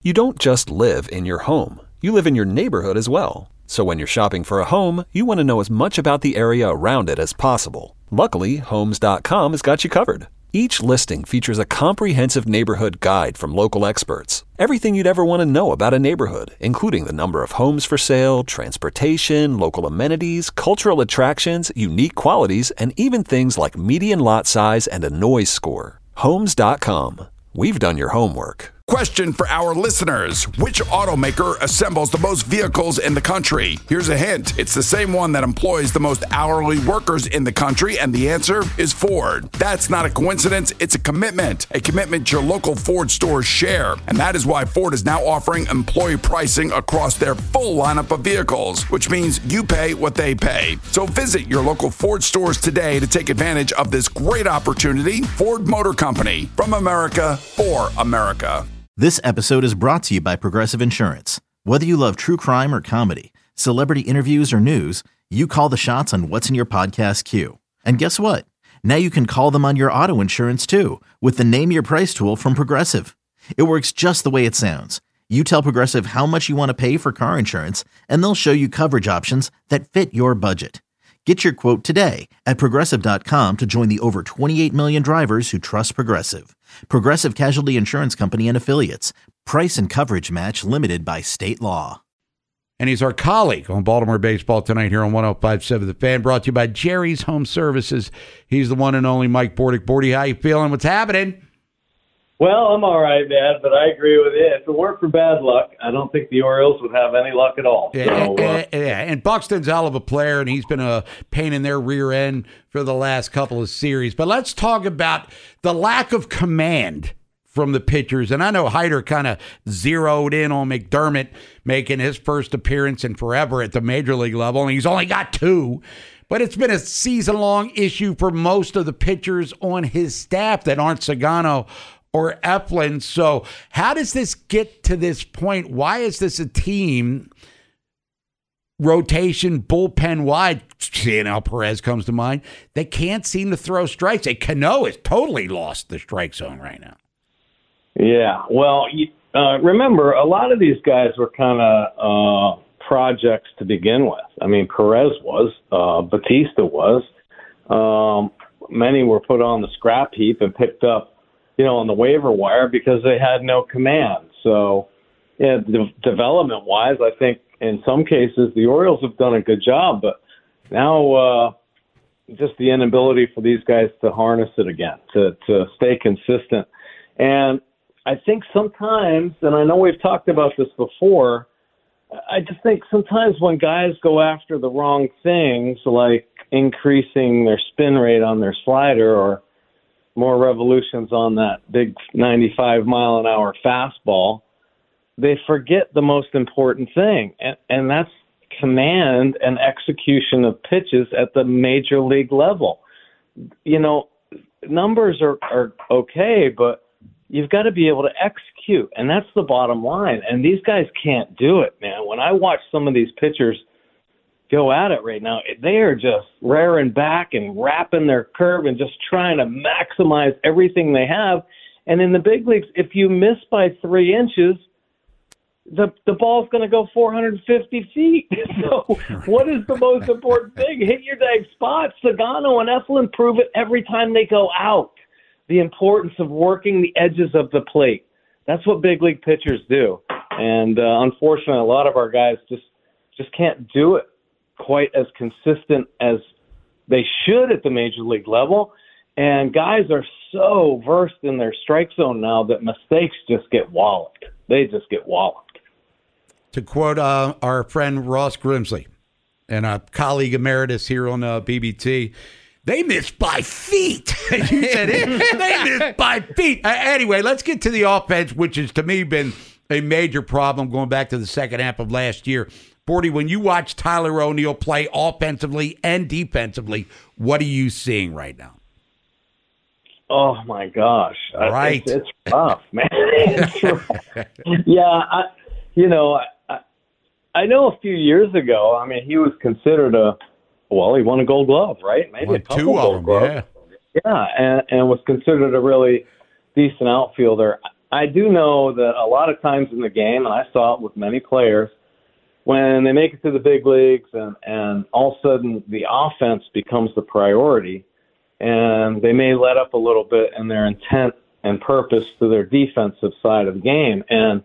You don't just live in your home. You live in your neighborhood as well. So when you're shopping for a home, you want to know as much about the area around it as possible. Luckily, Homes.com has got you covered. Each listing features a comprehensive neighborhood guide from local experts. Everything you'd ever want to know about a neighborhood, including the number of homes for sale, transportation, local amenities, cultural attractions, unique qualities, and even things like median lot size and a noise score. Homes.com. We've done your homework. Question for our listeners. Which automaker assembles the most vehicles in the country? Here's a hint. It's the same one that employs the most hourly workers in the country, and the answer is Ford. That's not a coincidence. It's a commitment your local Ford stores share. And that is why Ford is now offering employee pricing across their full lineup of vehicles, which means you pay what they pay. So visit your local Ford stores today to take advantage of this great opportunity. Ford Motor Company, from America for America. This episode is brought to you by Progressive Insurance. Whether you love true crime or comedy, celebrity interviews or news, you call the shots on what's in your podcast queue. And guess what? Now you can call them on your auto insurance too with the Name Your Price tool from Progressive. It works just the way it sounds. You tell Progressive how much you want to pay for car insurance, and they'll show you coverage options that fit your budget. Get your quote today at Progressive.com to join the over 28 million drivers who trust Progressive. Progressive Casualty Insurance Company and Affiliates. Price and coverage match limited by state law. And he's our colleague on Baltimore Baseball tonight here on 105.7 The Fan, brought to you by Jerry's Home Services. He's the one and only Mike Bordick. Bordy, how you feeling? What's happening? Well, I'm all right, man, but I agree with you. If it weren't for bad luck, I don't think the Orioles would have any luck at all. And Buxton's a hell of a player, and he's been a pain in their rear end for the last couple of series. But let's talk about the lack of command from the pitchers. And I know Hyder kind of zeroed in on McDermott making his first appearance in forever at the major league level, and he's only got 2. But it's been a season-long issue for most of the pitchers on his staff that aren't Sagano or Eflin. So how does this get to this point? Why is this a team, rotation, bullpen wide, Cionel Perez comes to mind, they can't seem to throw strikes? Cano has totally lost the strike zone right now. Yeah, well, remember, a lot of these guys were kind of projects to begin with. I mean, Perez was, Batista was. Many were put on the scrap heap and picked up, on the waiver wire because they had no command. So, yeah, development-wise, I think in some cases the Orioles have done a good job, but now just the inability for these guys to harness it again, to stay consistent. And I think sometimes, and I know we've talked about this before, I just think sometimes when guys go after the wrong things, like increasing their spin rate on their slider or more revolutions on that big 95-mile-an-hour fastball, they forget the most important thing, and that's command and execution of pitches at the major league level. Numbers are okay, but you've got to be able to execute, and that's the bottom line. And these guys can't do it, man. When I watch some of these pitchers go at it right now, they are just rearing back and wrapping their curve and just trying to maximize everything they have. And in the big leagues, if you miss by 3 inches, the ball's going to go 450 feet. So what is the most important thing? Hit your dang spot. Sagano and Eflin prove it every time they go out. The importance of working the edges of the plate. That's what big league pitchers do. And unfortunately, a lot of our guys just can't do it quite as consistent as they should at the major league level. And guys are so versed in their strike zone now that mistakes just get walloped. They just get walloped. To quote our friend Ross Grimsley and a colleague emeritus here on BBT, they missed by feet. You said it. They missed by feet. Anyway, let's get to the offense, which has, to me, been a major problem going back to the second half of last year. Bordy, when you watch Tyler O'Neill play offensively and defensively, what are you seeing right now? Oh, my gosh. Right. It's rough, man. It's rough. Yeah, I know a few years ago, I mean, he was considered he won a Gold Glove, right? Maybe a couple Gold Gloves. Yeah, and was considered a really decent outfielder. I do know that a lot of times in the game, and I saw it with many players, when they make it to the big leagues and all of a sudden the offense becomes the priority, and they may let up a little bit in their intent and purpose to their defensive side of the game, and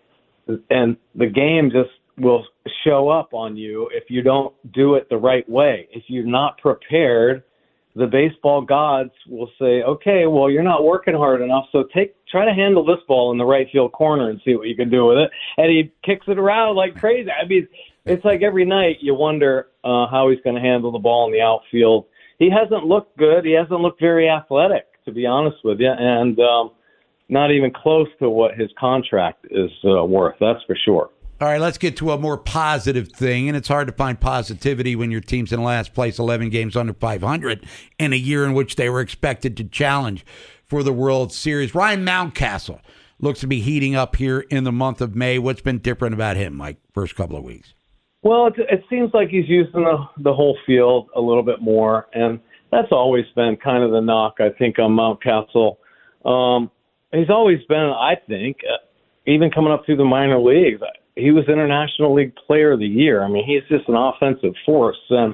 the game just will show up on you if you don't do it the right way. If you're not prepared, the baseball gods will say, okay, well, you're not working hard enough, so try to handle this ball in the right field corner and see what you can do with it. And he kicks it around like crazy. I mean, it's like every night you wonder how he's going to handle the ball in the outfield. He hasn't looked good. He hasn't looked very athletic, to be honest with you, and not even close to what his contract is worth, that's for sure. All right, let's get to a more positive thing, and it's hard to find positivity when your team's in last place, 11 games under 500, in a year in which they were expected to challenge for the World Series. Ryan Mountcastle looks to be heating up here in the month of May. What's been different about him, Mike, first couple of weeks? Well, it seems like he's using the whole field a little bit more, and that's always been kind of the knock, I think, on Mountcastle. He's always been, I think, even coming up through the minor leagues, he was International League Player of the Year. I mean, he's just an offensive force. And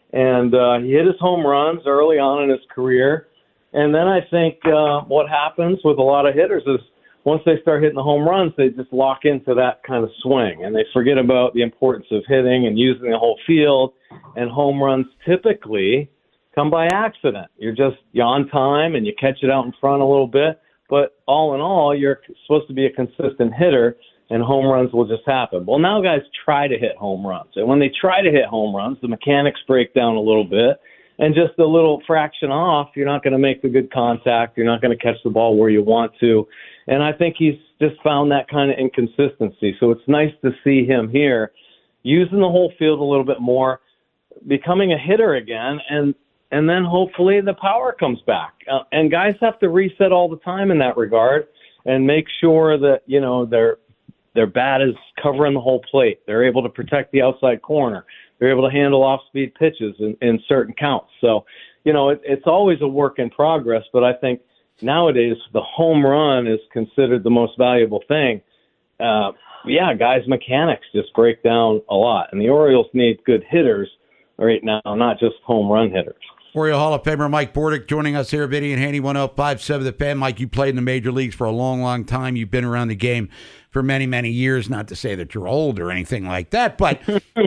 he hit his home runs early on in his career. And then I think what happens with a lot of hitters is once they start hitting the home runs, they just lock into that kind of swing. And they forget about the importance of hitting and using the whole field. And home runs typically come by accident. You're on time and you catch it out in front a little bit. But all in all, you're supposed to be a consistent hitter, and home runs will just happen. Well, now guys try to hit home runs. And when they try to hit home runs, the mechanics break down a little bit. And just a little fraction off, you're not going to make the good contact. You're not going to catch the ball where you want to. And I think he's just found that kind of inconsistency. So it's nice to see him here using the whole field a little bit more, becoming a hitter again, and then hopefully the power comes back. And guys have to reset all the time in that regard and make sure that, their bat is covering the whole plate. They're able to protect the outside corner. They're able to handle off-speed pitches in certain counts. So, it's always a work in progress, but I think nowadays the home run is considered the most valuable thing. Guys' mechanics just break down a lot. And the Orioles need good hitters right now, not just home run hitters. Oriole Hall of Famer Mike Bordick joining us here at Vinny and Haney 105.7 The Fan. Mike, you played in the major leagues for a long, long time. You've been around the game for many, many years. Not to say that you're old or anything like that, but,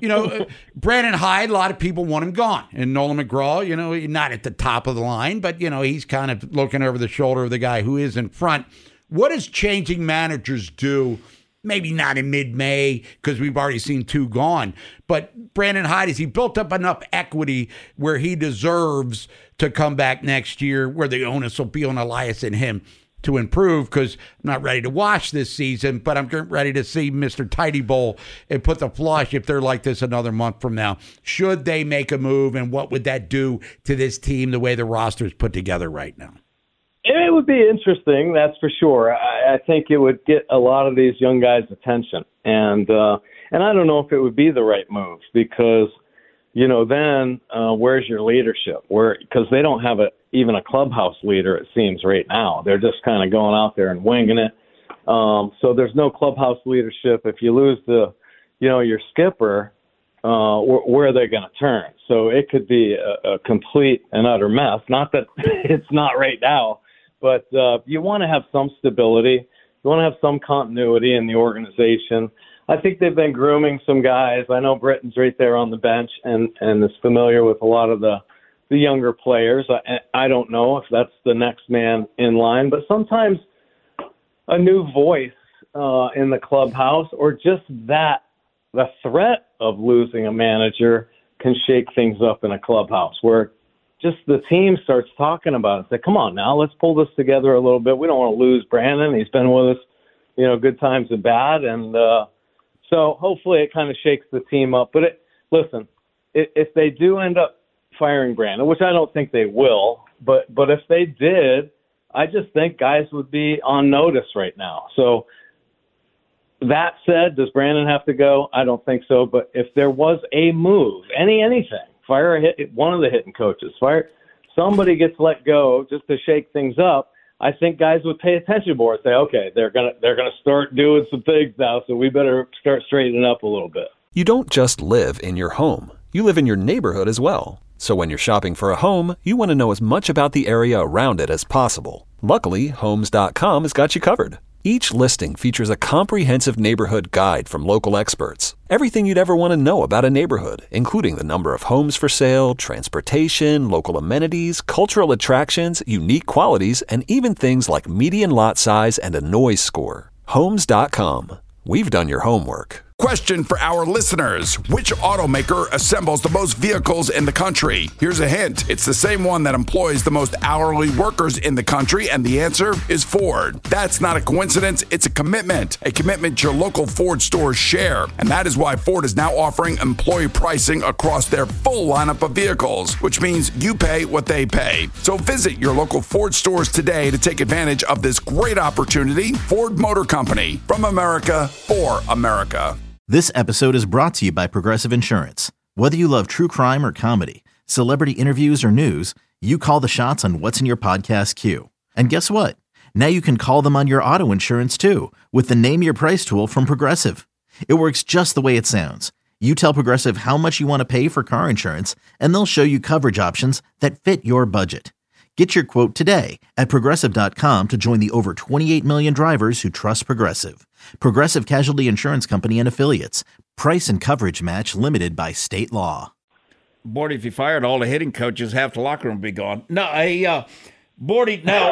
Brandon Hyde, a lot of people want him gone. And Nolan McGraw, not at the top of the line, but, he's kind of looking over the shoulder of the guy who is in front. What does changing managers do? Maybe not in mid-May because we've already seen two gone. But Brandon Hyde, has he built up enough equity where he deserves to come back next year, where the onus will be on Elias and him to improve? Because I'm not ready to watch this season, but I'm ready to see Mr. Tidy Bowl and put the flush if they're like this another month from now. Should they make a move, and what would that do to this team the way the roster is put together right now? It would be interesting, that's for sure. I think it would get a lot of these young guys' attention, and I don't know if it would be the right move because, then where's your leadership? Because they don't have even a clubhouse leader, it seems, right now. They're just kind of going out there and winging it. So there's no clubhouse leadership. If you lose your skipper, where are they going to turn? So it could be a complete and utter mess. Not that it's not right now. But you want to have some stability. You want to have some continuity in the organization. I think they've been grooming some guys. I know Britton's right there on the bench and is familiar with a lot of the younger players. I don't know if that's the next man in line, but sometimes a new voice in the clubhouse or just the threat of losing a manager can shake things up in a clubhouse where just the team starts talking about it. Say, come on now, let's pull this together a little bit. We don't want to lose Brandon. He's been with us, good times and bad. And so hopefully it kind of shakes the team up. But listen, if they do end up firing Brandon, which I don't think they will, but if they did, I just think guys would be on notice right now. So that said, does Brandon have to go? I don't think so. But if there was a move, anything, fire one of the hitting coaches, somebody gets let go just to shake things up, I think guys would pay attention more and say, okay, they're gonna start doing some things now, so we better start straightening up a little bit. You don't just live in your home. You live in your neighborhood as well. So when you're shopping for a home, you want to know as much about the area around it as possible. Luckily, Homes.com has got you covered. Each listing features a comprehensive neighborhood guide from local experts. Everything you'd ever want to know about a neighborhood, including the number of homes for sale, transportation, local amenities, cultural attractions, unique qualities, and even things like median lot size and a noise score. Homes.com. We've done your homework. Question for our listeners. Which automaker assembles the most vehicles in the country? Here's a hint. It's the same one that employs the most hourly workers in the country, and the answer is Ford. That's not a coincidence. It's a commitment your local Ford stores share. And that is why Ford is now offering employee pricing across their full lineup of vehicles, which means you pay what they pay. So visit your local Ford stores today to take advantage of this great opportunity. Ford Motor Company, from America for America. This episode is brought to you by Progressive Insurance. Whether you love true crime or comedy, celebrity interviews or news, you call the shots on what's in your podcast queue. And guess what? Now you can call them on your auto insurance too with the Name Your Price tool from Progressive. It works just the way it sounds. You tell Progressive how much you want to pay for car insurance, and they'll show you coverage options that fit your budget. Get your quote today at Progressive.com to join the over 28 million drivers who trust Progressive. Progressive Casualty Insurance Company and Affiliates. Price and coverage match limited by state law. Bordy, if you fired all the hitting coaches, half the locker room would be gone. No, Bordy, now,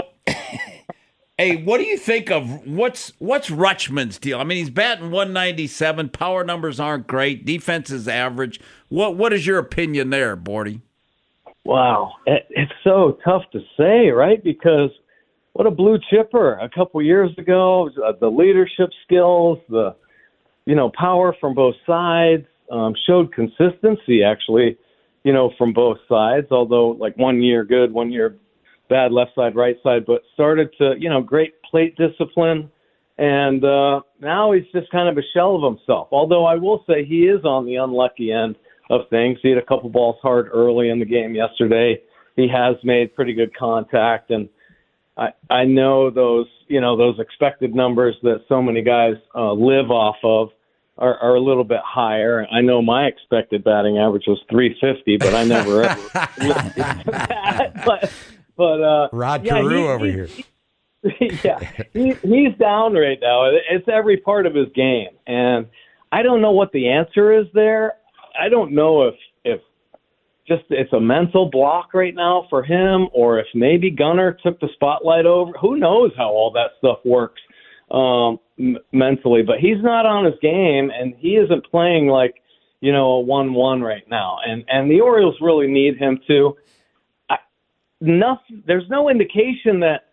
hey, what do you think of what's Rutschman's deal? I mean, he's batting 197. Power numbers aren't great. Defense is average. What is your opinion there, Bordy? Wow, it's so tough to say, right? Because what a blue chipper a couple years ago. The leadership skills, the power from both sides, showed consistency actually, from both sides. Although like 1 year good, 1 year bad, left side, right side, but started to great plate discipline, and now he's just kind of a shell of himself. Although I will say he is on the unlucky end of things. He hit a couple balls hard early in the game yesterday. He has made pretty good contact, and I know those expected numbers that so many guys live off of are a little bit higher. I know my expected batting average was 350, but I never ever lived into that. But Rod Carew over here. He's down right now. It's every part of his game, and I don't know what the answer is there. I don't know if just it's a mental block right now for him, or if maybe Gunnar took the spotlight over. Who knows how all that stuff works mentally? But he's not on his game, and he isn't playing like a 1-1 right now. And the Orioles really need him to. There's no indication that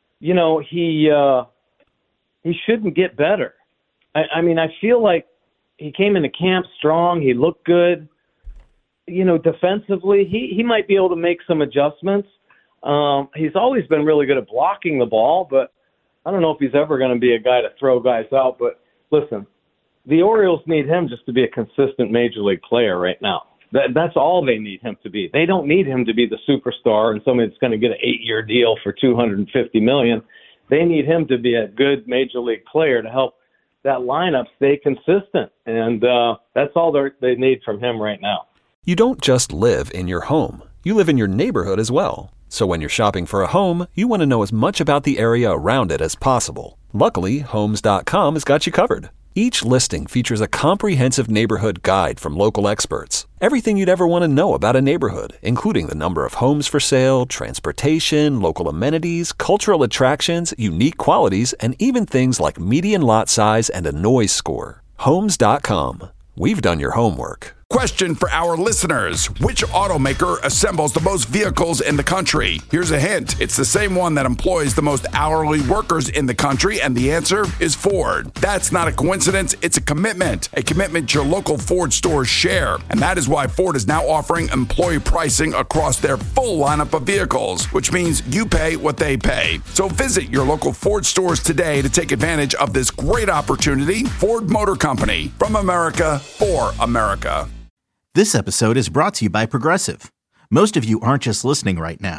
he shouldn't get better. I mean, I feel like he came into camp strong. He looked good. Defensively, he might be able to make some adjustments. He's always been really good at blocking the ball, but I don't know if he's ever going to be a guy to throw guys out. But listen, the Orioles need him just to be a consistent major league player right now. That's all they need him to be. They don't need him to be the superstar and somebody that's going to get an 8-year deal for $250 million. They need him to be a good major league player to help that lineup stay consistent, and that's all they need from him right now. You don't just live in your home. You live in your neighborhood as well. So when you're shopping for a home, you want to know as much about the area around it as possible. Luckily, Homes.com has got you covered. Each listing features a comprehensive neighborhood guide from local experts. Everything you'd ever want to know about a neighborhood, including the number of homes for sale, transportation, local amenities, cultural attractions, unique qualities, and even things like median lot size and a noise score. Homes.com. We've done your homework. Question for our listeners. Which automaker assembles the most vehicles in the country? Here's a hint. It's the same one that employs the most hourly workers in the country, and the answer is Ford. That's not a coincidence. It's a commitment your local Ford stores share. And that is why Ford is now offering employee pricing across their full lineup of vehicles, which means you pay what they pay. So visit your local Ford stores today to take advantage of this great opportunity. Ford Motor Company, from America for America. This episode is brought to you by Progressive. Most of you aren't just listening right now.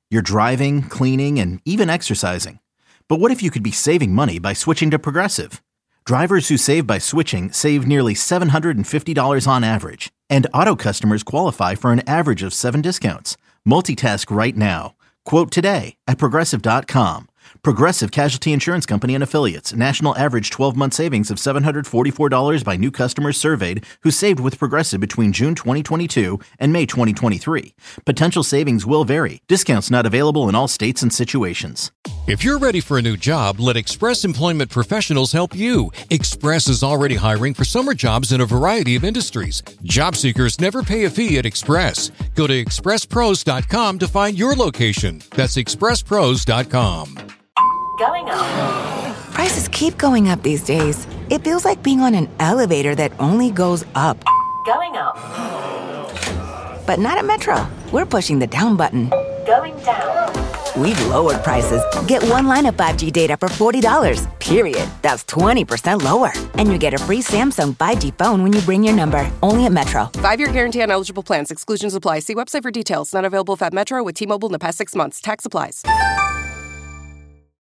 You're driving, cleaning, and even exercising. But what if you could be saving money by switching to Progressive? Drivers who save by switching save nearly $750 on average, and auto customers qualify for an average of 7 discounts. Multitask right now. Quote today at Progressive.com. Progressive Casualty Insurance Company and Affiliates. National average 12-month savings of $744 by new customers surveyed who saved with Progressive between June 2022 and May 2023. Potential savings will vary. Discounts not available in all states and situations. If you're ready for a new job, let Express Employment Professionals help you. Express is already hiring for summer jobs in a variety of industries. Job seekers never pay a fee at Express. Go to expresspros.com to find your location. That's expresspros.com. Going up. Prices keep going up these days. It feels like being on an elevator that only goes up. Going up. But not at Metro. We're pushing the down button. Going down. We've lowered prices. Get one line of 5G data for $40, period. That's 20% lower. And you get a free Samsung 5G phone when you bring your number. Only at Metro. 5-year guarantee on eligible plans. Exclusions apply. See website for details. Not available at Metro with T-Mobile in the past 6 months. Tax applies.